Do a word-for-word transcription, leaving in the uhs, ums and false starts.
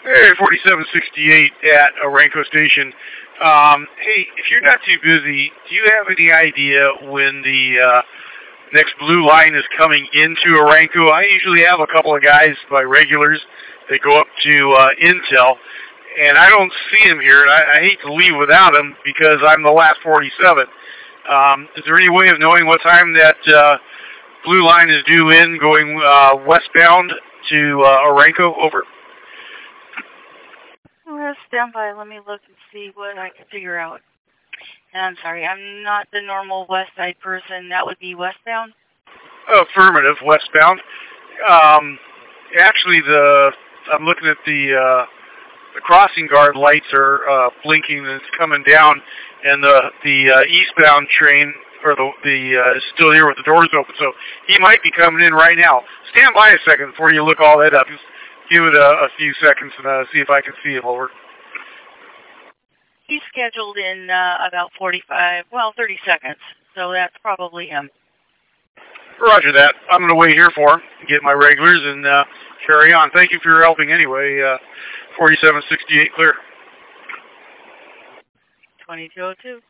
Hey, forty-seven sixty-eight at Orenco Station. Um, hey, if you're not too busy, do you have any idea when the uh, next blue line is coming into Orenco? I usually have a couple of guys, my regulars, that go up to uh, Intel, and I don't see them here, and I, I hate to leave without them because I'm the last forty-seven. Um, is there any way of knowing what time that uh, blue line is due in, going uh, westbound to uh, Orenco? Over. Well, stand by. Let me look and see what I can figure out. And I'm sorry, I'm not the normal west side person. That would be westbound? Affirmative, westbound. Um, actually, the I'm looking at the uh, the crossing guard lights are uh, blinking and it's coming down, and the the uh, eastbound train or the the uh, is still here with the doors open. So he might be coming in right now. Stand by a second before you look all that up. Just give it a, a few seconds and uh, see if I can see him. Over. He's scheduled in uh, about forty-five, well, thirty seconds. So that's probably him. Roger that. I'm going to wait here for him, get my regulars, and uh, carry on. Thank you for your helping anyway. Uh, forty-seven sixty-eight clear. twenty-two oh two.